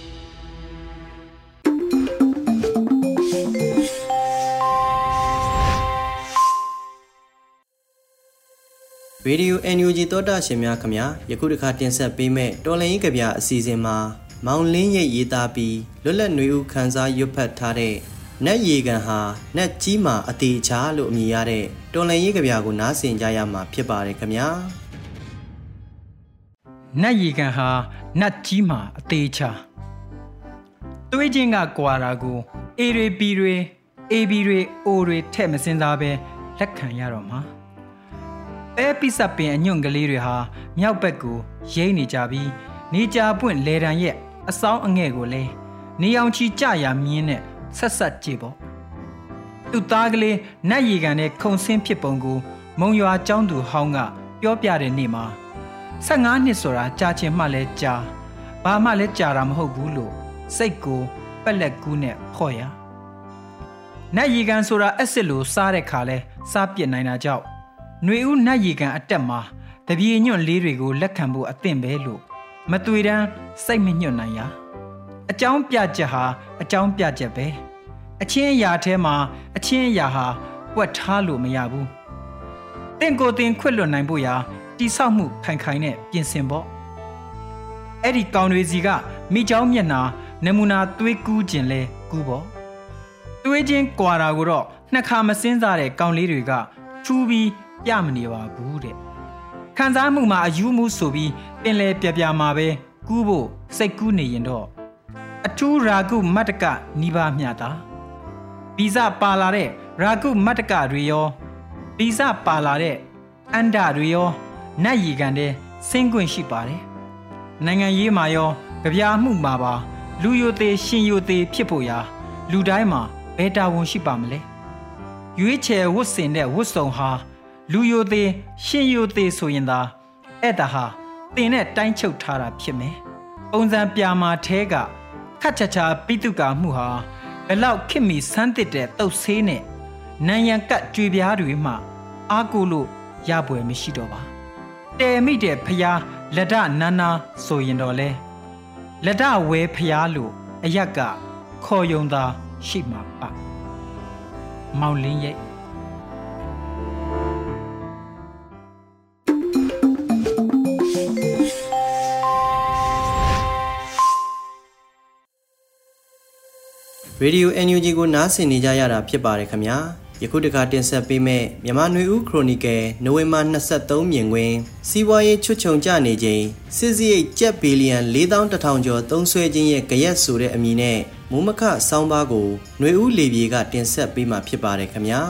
ရေဒီယို N U G သောတာရှင်များခင်ဗျာယခုတစ်ခါတင်ဆက်ပေးမယ့်တော်လှန်ရေးကြပြအစီအစဉ်မှာမောင်လင်းရိပ်ရေးသားပြီးလွတ်လပ်နေဦးခန်းစားရွတ်ဖတ်ထားတဲ့နတ်ရေကန်ဟာနတ်ကြီးမှာအသေးချာလို့အမည်ရတဲ့တော်လှန်ရေးကြပြကိုနားဆင်ကြရမှာဖြစ်ပါတယ်ခင်ဗျာနတ်ရေကန်ဟာနတ်ကြီးမှာအသေးချာတွေးချင်းကကွာတာကိုအေတွေပီတွေအေဘီတွေအိုတွေထည့်မစင်စားပဲလက်ခံရတော့မှာပဲပိစပ်ပင်အညွန့်ကလေးတွေဟာမြောက်ဘက်ကိုရိမ့်နေကြပြီးနေကြပွင့်လေတံရဲ့အဆောင်အငဲ့ကိုလဲနေအောင်ချီကြရမြင်းနဲ့ဆက်ဆက်ကြည့်ပေါ့သူ့သားကလေးနတ်ရီကန်နဲ့ခုံဆင်းဖြစ်ပုံကိုမုံရွာကျောင်းသူဟောင်းကပြောပြတဲ့နေ့မှာfifteenနှစ်ဆိုတာကြာချင်မှလဲကြာဘာမှလဲကြာတာမဟုတ်ဘူးလို့စိတ်ကိုပက်လက်ကူးနဲ့ဖော့ရနတ်ရီကန်ဆိုတာအက်စစ်လိုစားတဲ့ခါလဲစားပြစ်နိုင်တာကြောင့်ຫນွေဦးနတ်ရီကန်အတက်မှာတပြေညွန့်လေးတွေကိုလက်ခံဖို့အသင့်ပဲလို့မတွေ့တမ်းစိတ်မညွတ်နိုင်ရအကြောင်းပြချက်ဟာအကြောင်းပြချက်ပဲအချင်းအရာထဲမှာအချင်းအရာဟာပွက်ထားလို့မရဘူးတင့်ကိုတင်ခွတ်လွတ်နိုင်ဖို့ရာတိဆောက်မှုခိုင်ခိုင်နဲ့ပြင်ဆင်ဖို့အဲ့ဒီကောင်တွေစီကမိချောင်းမျက်နှာနမူနာသွေးကူးခြင်းလဲကူးဖို့သွေးချင်းကွာတာကိုတော့နှစ်ခါမစင်းစားတဲ့ကောင်လေးတွေကထူးပြီးပြမနေပါဘူးတဲ့ခံစားမှုမှာအယူမှုဆိုပြီးပင်လဲပြပြမှာပဲကူးဖို့စိတ်ကူးနေရင်တော့အထူးရာဂုမတ္တကနိဗ္ဗာန်မြတာဗီဇပါလာတဲ့ရာဂုမတ္တကတွေရောဗီဇပါလာတဲ့အန္တတွေရောနတ်ရီကန်တဲ့ဆင်းခွင့်ရှိပါတယ်နိုင်ငံရေးမှာရောကြပြမှုမှာပါလူယိုသေးရှင်ယိုသေးဖြစ်ဖို့ရာလူတိုင်းမှာဘယ်တာဝန်ရှိပါမလဲရွေးချယ်ဝတ်ဆင်တဲ့ဝတ်စုံဟာလူယိုသေးရှင်ယိုသေးဆိုရင်သာအဲ့ဒါဟာတင်နဲ့တိုင်းချုပ်ထားတာဖြစ်မယ်ပုံစံပြမာထဲကခတ်ချာချာပိတုကာမှုဟာဘယ်လောက်ခင်မီဆန်းတစ်တဲ့တုတ်ဆေးနဲ့နံရံကတ်ကြွေပြားတွေမှအားကိုလို့ရပွဲမရှိတော့ပါတဲမိတဲ့ဖျားလက်ဒနာနာဆိုရင်တော့လဲလက်ဒဝဲဖျားလို့အရက်ကခေါ်ယုံသာရှိမှာပါမောင်လင်းရဲ့ Radio အန် ယူ ဂျီ ကိုနားဆင်နေကြရတာဖြစ်ပါတယ်ခင်ဗျာယခုတခါတင်ဆက်ပေးမယ့်မြန်မာနွေဦးခရိုနီကယ်နိုဝင်ဘာ၂၃မြင်ကွင်းစီးပွားရေးချွတ်ချုံကြနေချိန်စစ်စရိတ်ကျပ်ဘီလီယံ၄သောင်းတစ်ထောင်ကျော်သုံးစွဲခြင်းရဲ့ကြရက်ဆိုတဲ့အမည်နဲ့မိုးမခဆောင်းပါးကိုနွေဦးလေပြေကတင်ဆက်ပေးမှာဖြစ်ပါတယ်ခင်ဗျာ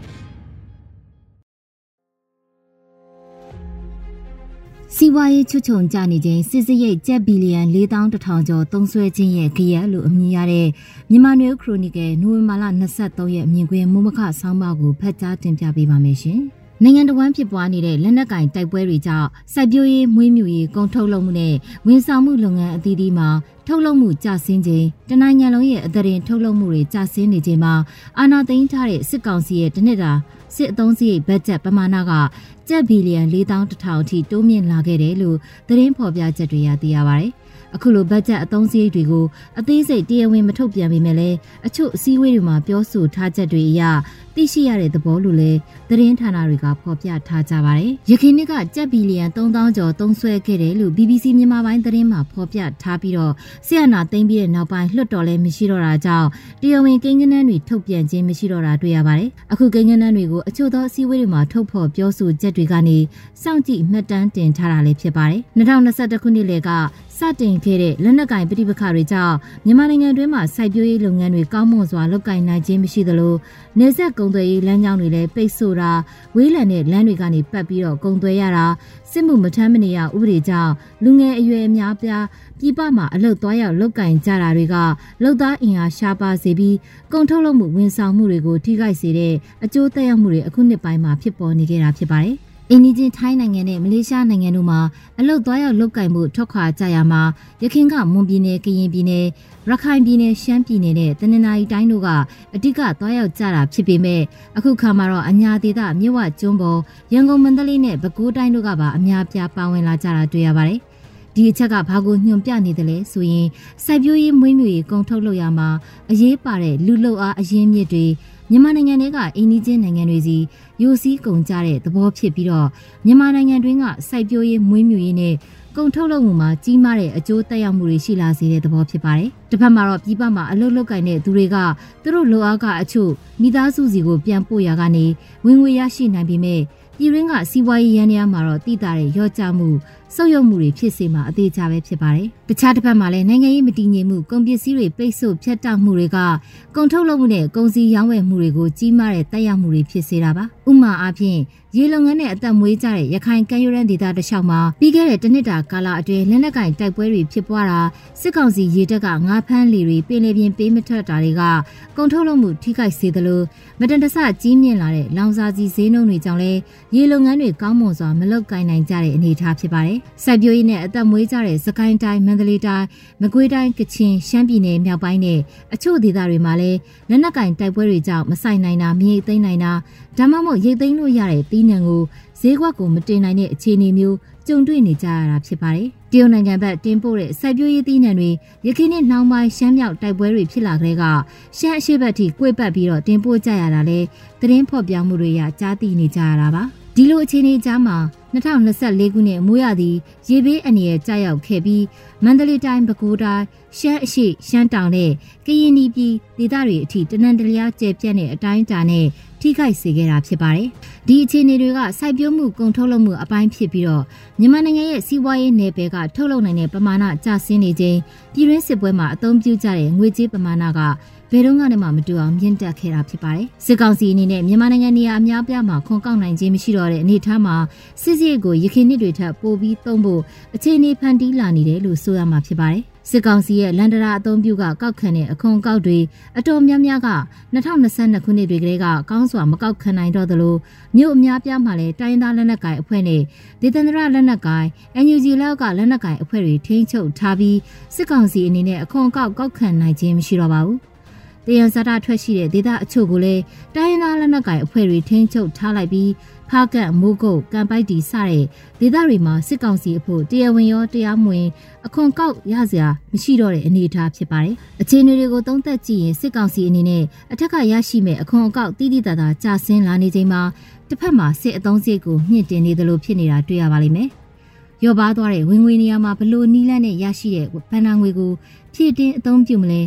စီးပွားရေးချွတ်ချုံကြနေခြင်းစစ်စရိတ်ကျပ်ဘီလီယံ၄သောင်းတစ်ထောင်ကျော်သုံးစွဲခြင်းရဲ့ကြရက်လို့အမည်ရတဲ့မြန်မာနွေဦးခရိုနီကယ်နိုဝင်ဘာလ၂၃ရက်မြင်ကွင်းမိုးမခဆောင်းပါးကိုဖတ်ကြားတင်ပြပေးပါမယ်ရှင်။နိုင်ငံတော်ဝန်ဖြစ်ပွားနေတဲ့လက်နက်ကင်တိုက်ပွဲတွေကြောင့်စိုက်ပျိုးရေးမွေးမြူရေးကုန်ထုတ်လုပ်မှုနဲ့ဝန်ဆောင်မှုလုပ်ငန်းအသီးသီးမှာထုတ်လုပ်မှုကျဆင်းခြင်းတနိုင်ငံလုံးရဲ့အသတင်းထုတ်လုပ်မှုတွေကျဆင်းနေခြင်းမှာအာဏာသိမ်းထားတဲ့စစ်ကောင်စီရဲ့တနစ်တာစစ်အုံစရိတ်ဘတ်ဂျက်ပမာဏကကျပ်ဘီလီယံ၄သောင်းတစ်ထောင်အထိတိုးမြင့်လာခဲ့တယ်လို့သတင်းဖော်ပြချက်တွေရသိရပါတယ်။အခုလိုဘတ်ဂျက်အသုံးစရိတ်တွေကိုအသေးစိတ်တရားဝင်မထုတ်ပြန်ပေမဲ့လည်းအချို့အစည်းအဝေးတွေမှာပြောဆိုထားချက်တွေအရသိရှိရတဲ့သဘောလို့လည်းသတင်းဌာနတွေကဖော်ပြထားကြပါတယ်။ယခင်နှစ်ကကျပ်ဘီလီယံ၃သောင်းကျော်သုံးစွဲခဲ့တယ်လို့ ဘီဘီစီမြန်မာပိုင်းသတင်းမှာဖော်ပြထားပြီးတော့ဆီယနာသိမ်းပြီးတဲ့နောက်ပိုင်းလွှတ်တော်လည်းမရှိတော့တာကြောင့်တရားဝင်ကိန်းဂဏန်းတွေထုတ်ပြန်ခြင်းမရှိတော့တာတွေ့ရပါတယ်။အခုကိန်းဂဏန်းတွေကိုအချို့သောအစည်းအဝေးတွေမှာထုတ်ဖော်ပြောဆိုချက်တွေကနေစောင့်ကြည့်မှတ်တမ်းတင်ထားတာလည်းဖြစ်ပါတယ်။၂၀၂၁ခုနှစ်လေကစတင်ခဲ့တဲ့လက်နက်ကင်ပဋိပက္ခတွေကြောင့်မြန်မာနိုင်ငံတွင်းမှာစိုက်ပျိုးရေးလုပ်ငန်းတွေကောင်းမွန်စွာလုပ်ကိုင်နိုင်ခြင်းမရှိသလိုနေဆက်ကုန်သွယ်ရေးလမ်းကြောင်းတွေလည်းပိတ်ဆို့တာဝေးလံတဲ့လမ်းတွေကနေပတ်ပြီးတော့ကုန်သွယ်ရတာစစ်မှုမထမ်းမနေရဥပဒေကြောင့်လူငယ်အရွယ်အများပြားပြည်ပမှာအလုပ်သွားရောက်လုပ်ကိုင်ကြတာတွေကလုပ်သားအင်အားရှားပါစေပြီးကုန်ထုတ်လုပ်မှုဝန်ဆောင်မှုတွေကိုထိခိုက်စေတဲ့အကျိုးသက်ရောက်မှုတွေအခုနှစ်ပိုင်းမှာဖြစ်ပေါ်နေကြတာဖြစ်ပါတယ်။အင်ဒီဂျင်ထိုင်းနိုင်ငံနဲ့မလေးရှားနိုင်ငံတို့မှာအလုတ်သွားရောက်လုပ်ကိုင်မှုထွက်ခွာကြရမှာရခိုင်ကမွန်ပြည်နယ်ကရင်ပြည်နယ်ရခိုင်ပြည်နယ်ရှမ်းပြည်နယ်နဲ့တနင်္သာရီတိုင်းတို့ကအဓိကသွားရောက်ကြတာဖြစ်ပေမဲ့အခုခါမှာတော့အညာဒေသမြစ်ဝကျွန်းပေါ်ရန်ကုန်မန္တလေးနဲ့ပဲခူးတိုင်းတို့ကပါအများပြားပါဝင်လာကြတာတွေ့ရပါတယ်။ဒီအချက်ကဘာကိုညွှန်ပြနေတယ်လဲဆိုရင်စိုက်ပျိုးရေးမွေးမြူရေးကုန်ထုတ်လုပ်ရမှာအရေးပါတဲ့လူလုပ်အားအရင်းမြစ်တွေမြန်မာနိုင်ငံတွေကအိန္ဒိချင်းနိုင်ငံတွေစီယိုစီးကုန်ကြတဲ့သဘောဖြစ်ပြီးတော့မြန်မာနိုင်ငံတွင်းကစိုက်ပျိုးရေးမွေးမြူရေးနဲ့ကုန်ထုတ်လုပ်မှုမှာကြီးမားတဲ့အကျိုးသက်ရောက်မှုတွေရှိလာစေတဲ့သဘောဖြစ်ပါတယ်။တစ်ဖက်မှာတော့ပြည်ပမှာအလုပ်လုပ်ကိုင်တဲ့သူတွေကသူတို့လိုအားကအချို့မိသားစုစီကိုပြန်ပို့ရကနေဝင်ငွေရရှိနိုင်ပေမဲ့ပြည်ရင်းကစီးပွားရေးရန်ရမှာတော့တိတာတဲ့ရော့ကျမှုဆုပ်ယုပ်မှုတွေဖြစ်စေမှာအသေးချပဲဖြစ်ပါတယ်။တခြားတစ်ဖက်မှာလည်းနိုင်ငံရေးမတည်ငြိမ်မှုကုန်ပစ္စည်းတွေပိတ်ဆို့ဖြတ်တောက်မှုတွေကကုန်ထုတ်လုပ်မှုနဲ့ကုန်စည်ရောင်းဝယ်မှုတွေကိုကြီးမားတဲ့တက်ရောက်မှုတွေဖြစ်စေတာပါ။ဥပမာအားဖြင့်ရေလုပ်ငန်းနဲ့အသက်မွေးကြတဲ့ရခိုင်ကမ်းရိုးတန်းဒေသတစ်လျှောက်မှာပြီးခဲ့တဲ့တစ်နှစ်တာကာလအတွင်းလက်နက်ကင်တိုက်ပွဲတွေဖြစ်ပွားတာစစ်ကောင်စီရေတပ်ကငါးဖမ်းလီတွေပင်လယ်ပြင်ပေးမထွက်တာတွေကကုန်ထုတ်လုပ်မှုထိခိုက်စေသလိုမတန်တဆကြီးမြင့်လာတဲ့လောင်စာဆီဈေးနှုန်းတွေကြောင့်လည်းရေလုပ်ငန်းတွေကောင်းမွန်စွာမလုပ်ကိုင်နိုင်ကြတဲ့အနေအထားဖြစ်ပါတယ်။စိုက်ပျိုးရေးနဲ့အသက်မွေးကြတဲ့စကိုင်းတိုင်းမန္တလေးတိုင်းမကွေးတိုင်းကချင်ရှမ်းပြည်နယ်မြောက်ပိုင်းနဲ့အချို့ဒေသတွေမှာလည်းလက်နက်ကင်တိုက်ပွဲတွေကြောင့်မဆိုင်နိုင်တာမြေသိမ်းနိုင်တာဒါမှမဟုတ်ရိတ်သိမ်းလို့ရတဲ့ပြီးနံကိုဈေးကွက်ကိုမတင်နိုင်တဲ့အခြေအနေမျိုးကြုံတွေ့နေကြရတာဖြစ်ပါတယ်။တရုတ်နိုင်ငံဘက်တင်ပို့တဲ့စိုက်ပျိုးရေးသီးနှံတွေရခိုင်နဲ့နှောင်းပိုင်းရှမ်းမြောက်တိုက်ပွဲတွေဖြစ်လာတဲ့ကရှမ်းအရှေ့ဘက်ထိကွေ့ပတ်ပြီးတော့တင်ပို့ကြရတာလဲသတင်းဖော်ပြမှုတွေရကြားသိနေကြရတာပါ။ဒီလိုအခြေအနေကြားမှာ၂၀၂၄ခုနှစ်မိုးရာသီရေဘေးအန္တရာယ်ကျရောက်ခဲ့ပြီးမန္တလေးတိုင်းပဲခူးတိုင်းရှမ်းအရှေ့ရှမ်းတောင်နဲ့ကရင်ပြည်ဒေသတွေအထိတနန်တလျားကျယ်ပြန့်တဲ့အတိုင်းအတာနဲ့ထိခိုက်စေခဲ့တာဖြစ်ပါတယ်။ဒီအခြေအနေတွေကစိုက်ပျိုးမှုကုန်ထုတ်လုပ်မှုအပိုင်းဖြစ်ပြီးတော့မြန်မာနိုင်ငံရဲ့စီးပွားရေးနယ်ပယ်ကထုတ်လုပ်နိုင်တဲ့ပမာဏကျဆင်းနေခြင်းပြည်တွင်းစစ်ပွဲမှာအသုံးပြုကြတဲ့ငွေကြေးပမာဏကဘယ်တော့မှမတူအောင်မြင့်တက်ခဲ့တာဖြစ်ပါတယ်။စစ်ကောင်စီအနေနဲ့မြန်မာနိုင်ငံနေရာအများပြားမှာခွန်ကောက်နိုင်ခြင်းမရှိတော့တဲ့အနေအထားမှာစစ်စရိတ်ကိုရခိုင်နှစ်တွေထပ်ပိုပြီးသုံးဖို့အခြေအနေဖန်တီးလာနေတယ်လို့ဆိုရမှာဖြစ်ပါတယ်။စစ်ကောင်စီရဲ့လန်ဒရာအသုံးပြုကကောက်ခံတဲ့အခွန်ကောက်တွေအတော်များများက၂၀၂၂ခုနှစ်တွေကလေးကကောင်းစွာမကောက်ခံနိုင်တော့သလိုမြို့အများပြားမှာလည်းတိုင်းသားလက်နက်ကိုင်အဖွဲ့နဲ့ဒေသန္တရလက်နက်ကိုင် အန် ယူ ဂျီ လောက်ကလက်နက်ကိုင်အဖွဲ့တွေထိန်းချုပ်ထားပြီးစစ်ကောင်စီအနေနဲ့အခွန်ကောက်ကောက်ခံနိုင်ခြင်းမရှိတော့ပါဘူး။တယံဇာတာထွက်ရှိတဲ့ဒေသအချို့ကိုလည်းတိုင်းသားလက်နက်ကိုင်အဖွဲ့တွေထိန်းချုပ်ထားလိုက်ပြီးဖားကန့်မိုးကုတ်ကံပိုက်တီစတဲ့ဒေသတွေမှာစစ်ကောင်စီအဖို့တရားဝင်ရောတရားမဝင်အခွန်ကောက်ရစရာမရှိတော့တဲ့အနေအထားဖြစ်ပါတယ်။အခြေအနေတွေကိုသုံးသပ်ကြည့်ရင်စစ်ကောင်စီအနေနဲ့အထက်ကရရှိမဲ့အခွန်အကောက်တိတိတသာကျဆင်းလာနေချိန်မှာတစ်ဖက်မှာစစ်အုံစရိတ်ကိုမြင့်တင်နေသလိုဖြစ်နေတာတွေ့ရပါလိမ့်မယ်။ရော့ပါသွားတဲ့ဝင်ငွေနေရာမှာဘလို့နီးလန်းနဲ့ရရှိတဲ့ဘဏ္ဍာငွေကိုဖြည့်တင်းအသုံးပြုမလဲဒါ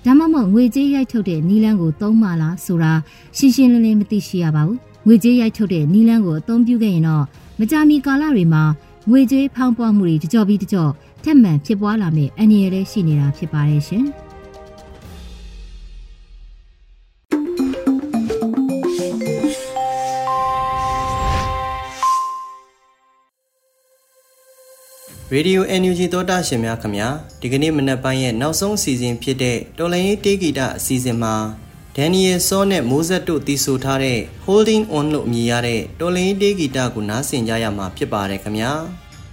ဒါမှမဟုတ်ငွေကြေးရိုက်ထုတ်တဲ့နီလန်းကိုသုံးမှလားဆိုတာရှင်းရှင်းလင်းလင်းမသိရှိရပါဘူးငွေကြေးရိုက်ထုတ်တဲ့နီလန်းကိုအသုံးပြုခဲ့ရင်တော့မကြာမီကာလတွေမှာငွေကြေးဖောင်းပွားမှုတွေတကြော့ပြီးတကြော့ထက်မှန်ဖြစ်ပွားလာမယ့်အနေအထားရှိနေတာဖြစ်ပါတယ်ရှင်ရေဒီယို အန် ယူ ဂျီ သောတာရှင်များခင်ဗျာဒီကနေ့မနက်ပိုင်းရဲ့နောက်ဆုံးအစီအစဉ်ဖြစ်တဲ့တော်လိုင်းရေးတေးဂီတအစီအစဉ်မှာဒန်နီယယ်ဆောနဲ့မိုးဆက်တို့တည်ဆိုထားတဲ့ Holding On လို့အမည်ရတဲ့တော်လိုင်းရေးတေးဂီတကိုနားဆင်ကြရမှာဖြစ်ပါတယ်ခင်ဗျာ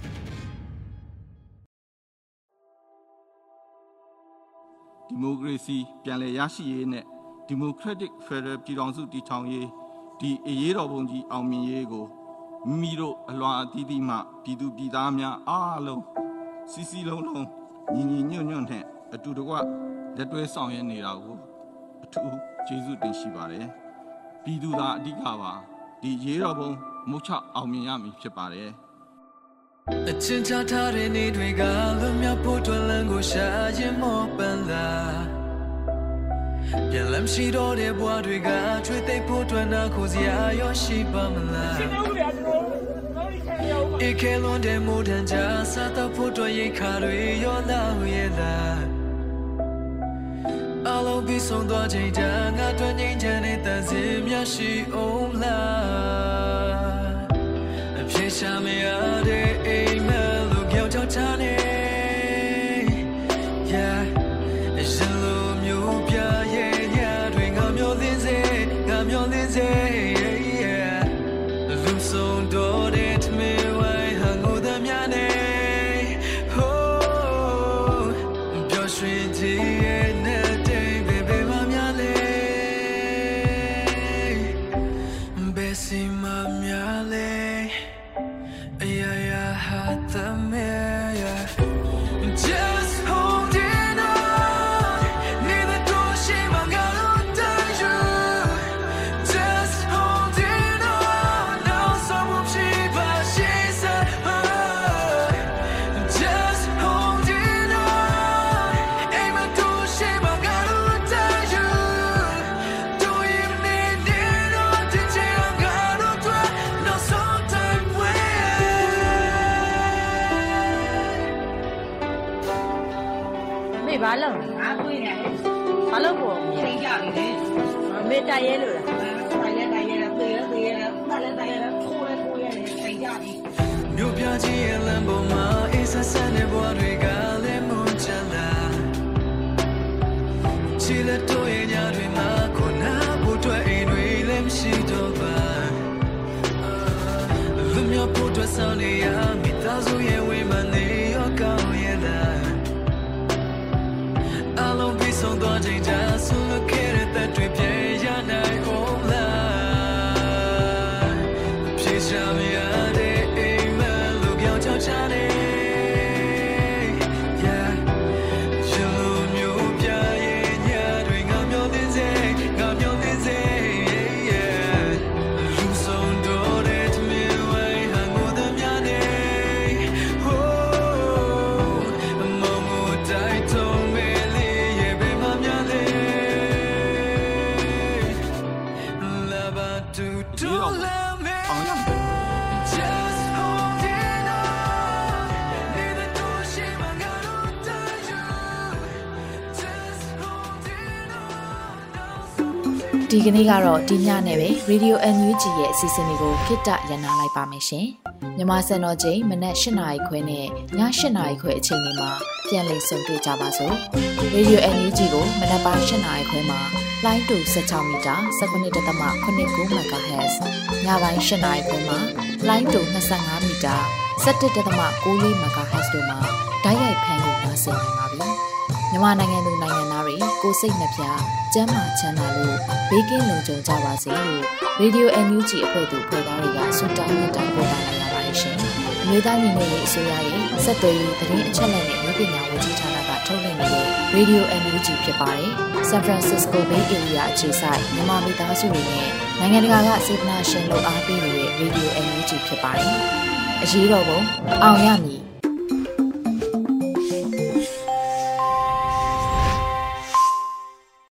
ဒီမိုကရေစီပြန်လည်ရရှိရေးနဲ့ Democratic Federal ပြည်ထောင်စုတည်ထောင်ရေးဒီအရေးတော်ပုံကြီးအောင်မြင်ရေးကိုမိမိတို့အလွန်အသီးသီးမှပြည်သူပြည်သားများအားလုံးစီစီလုံးလုံးညီညီညွတ်ညွတ်နဲ့အတူတကွလက်တွဲဆောင်ရွက်နေတာကိုအထူးကျေးဇူးတင်ရှိပါတယ်ပြည်သူသားအဓိကပါဒီရေးတော်ပုံမုတ်ချအောင်မြင်ရမည်ဖြစ်ပါတယ်အချင်းချထားတဲ့နေတွေကလွန်မြောက်ဖို့တွင်လန်းကိုရှာရင်မောပန်းလာပြန်လမ်းရှိတော့တဲ့ဘဝတွေကချွေသိပ်ဖို့တွင်နာကိုစရာရောရှိပါမလားဧကလွန်တဲ့မိုးတန်ကြစားတော့ဖို့တွင်ရိတ်ခါတွေရောလာရဲ့လားအလုံးပြီးဆုံးသွားချိန်တန်ငါတွင်ငိမ့်ချမ်းတဲ့တန်စင်များရှိအောင်လားအပြေရှာမရတဲ့အိမ်မက်လို့ကြောက်ကြောက်ချနေYeahရှင်လိုမျိုးပြရဲ့ညတွေငါမျိုးသင်းစေငါမျိုးသင်းစေ Yeah လူဆုံးတော့တဲ့တမေဝိုင်းဟန်ကိုသမျှနေ Oh ပျော်ရွှင်ခြင်းရဲ့နဲ့တိမ်ပေပေမများလေဘယ်စီမများလေYeah yeah had the me yeah Just holding on neither do she man got on you Just holding on now someone she but she said oh. Just holding on ain't man do she man got on you Do you need it or did you got on to no sometime way မေဘာလုံးငါတွေးနေတယ်ဘာလို့ကိုသိကြပြီလေမေတရဲလို့လားတရဲတရဲသေရသေရတလည်းတရဲထိုးလဲထိုးရတယ်သိကြပြီမြို့ပြကြီးရဲ့လမ်းပေါ်မှာအေးဆက်ဆက်တဲ့ဘဝတွေကလည်းမွန်ချလာချီလက်တို့ရဲ့ညတွေမှာကိုနာဖို့တွေ့အိမ်တွေလည်းမရှိတော့ပါလူမျိုးဖို့တွေ့ဆောင်နေရမိသားစုရဲ့ဝေးမှနေရောကောင်းရဲ့လားအလုံးပြီးဆုံးသွားချိန်ကျဆူလို့ခဲ့တဲ့သက်တွေပြေရနိုင်အောင်လားပြေချာမရတဲ့အိမ်မက်လို့ကြောက်ချောချနေ Yeah ရှင်လိုမျိုးပြရဲ့ညတွေငါမျိုးသင်းစေငါမျိုးသင်းစေ Yeah လူဆုံးတော့တဲ့တမင်ဝိုင်းဟန်ကိုသမျှနေ Oh မောင်မို့တိုက်ထုံးမေလေးရဲ့ဘယ်မှများလေလာပါတူတူလာမေ Just holding on neither do she man got on you Just holding on ဒီကနေ့ကတော့ဒီညနဲ့ပဲ Radio အန် ယူ ဂျီ ရဲ့အစီအစဉ်လေးကိုခਿੱတရနာလိုက်ပါမယ်ရှင်မြန်မာစံတော်ချိန်မနက်၈နာရီခွဲနဲ့ည၈နာရီခွဲအချိန်တွေမှာပြန်လည်ဆုံတွေ့ကြပါစို့ Radio အန် ယူ ဂျီ ကိုမနက်ပိုင်း၈နာရီခွဲမှာလိုင်းတူ၁၆မီတာ၁၉.၇၉ MHz ညပိုင်း၈နာရီခွဲမှာလိုင်းတူ၂၅မီတာ၁၁.၉၄ MHz တို့မှာဓာတ်ရိုက်ဖမ်းလို့နားဆင်နိုင်ပါပြီမြန်မာနိုင်ငံသူနိုင်ငံသားတွေကိုစိတ်နှပြကျန်းမာချမ်းသာလို့ဘေးကင်းလုံခြုံကြပါစေလို့ Radio အန် ယူ ဂျီ အဖွဲ့သူဖွဲ့သားတွေကဆုတောင်းမြတ်တာပို့တာလိုက်ရပါတယ်ရှင်။အမျိုးသားညီညွတ်ရေးအစိုးရရဲ့စက်သွေးရေးသတင်းအချက်အလက်နဲ့လူပညာဝန်ကြီးဌာနကထုတ်လွှင့်နေတဲ့ Radio အန် ယူ ဂျီ ဖြစ်ပါတယ်။ San Francisco Bay Area အခြေစိုက်မြန်မာမိသားစုတွေနဲ့နိုင်ငံတကာကစေတနာရှင်လို့အားပေးနေတဲ့ Radio အန် ယူ ဂျီ ဖြစ်ပါတယ်။အရေးတော်ပုံအောင်ရမည်